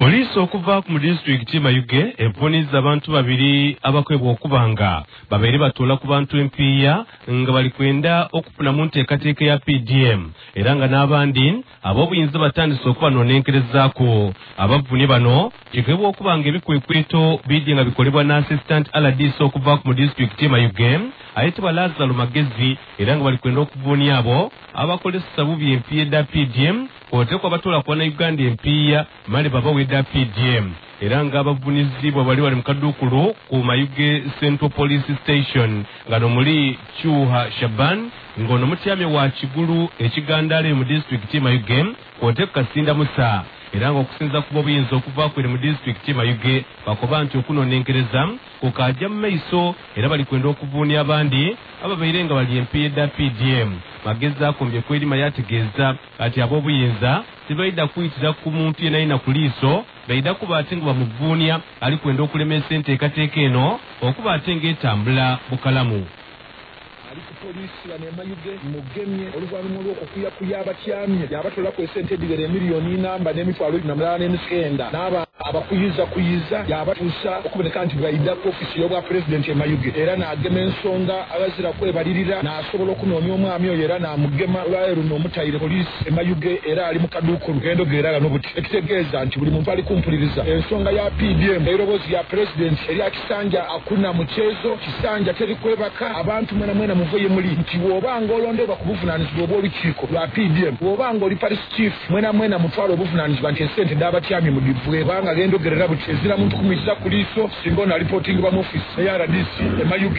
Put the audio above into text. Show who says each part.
Speaker 1: Poliisi okuva mu disitulikiti Mayuge evunizza abantu babiri abakwebwa okubanga babeere batuula ku bantu empiiya nga bali kwenda okufunamu nteekateeka ya PDM era nga n'abandi ab'obuyinza batandise okubanonenkerezaako. Abavuni bano kigambibwa okubanga ebikwekweto bidde nga bikolebwa ne Assistant RDC okuva mu disitulikiti Mayuge ayitibwa Lazaro Magezi era nga bali kwenda okuvuunia abo abakozesa bubi empiiya edda PDM otekwa batola kwa na Uganda empiiya mali baba wedda PDM era nga abavunizibwa bali mu kaduukulu ku Mayuge Central Police Station nga nomuli Chuha Shaban ngono mutyame wa Kigulu ekigandale mu district Mayuge otekwa Kasinda Musa era nga okusinza kuba obuyinza okuva ku mu district Mayuge bakoba nti okunonenkereza okajja mu maiso era bali kwenda okuvuunia abandi ababeire nga bali empiiya edda PDM. Magezi akombye kwelima yategeeza ati ab'obuyinza tibaida kuyitira ku muntu yenayina ku liiso baida kuba ate nga bamuvuunia ali kwenda okulemesa enteekateeka eno okuba ate ng'etambula bukalamu.
Speaker 2: Polisi ya Mayuge mugemye oluvannyuma lw'okukuyakuya abatyamye yabatolako esente edigere miliyoni namba n'emitwalo 89 n'aba abakuyiza yabatuusa okuboneka nti bayida ku ofisi y'obwa pulezidenti e Mayuge era n'agema ensonga abazira kwebalirira n'asobola okunoonya omwami oyo era n'amugema olwaleero n'omutayire polisi e Mayuge era ali mu kaduuko lugendo geera n'obuti ekitegeeza nti buli muntu ali kumpuliriza ensonga ya PDM erobozi ya pulezidenti eri akisanja akuna mu kyezo kisanja teri kwebaka abantu mwena muvoye muli nti wobanga olondebwa ku buvunaanyizibwa obw'olukiiko lwa PDM wobanga oli paris chief mwena mutwalo obuvunaanyizibwa nti esente ndabatyamye mu divwe banga gendogerera buti ezira muntu kumuyitiza ku liiso singa ona reporting ba mu office ya RDC e Mayuge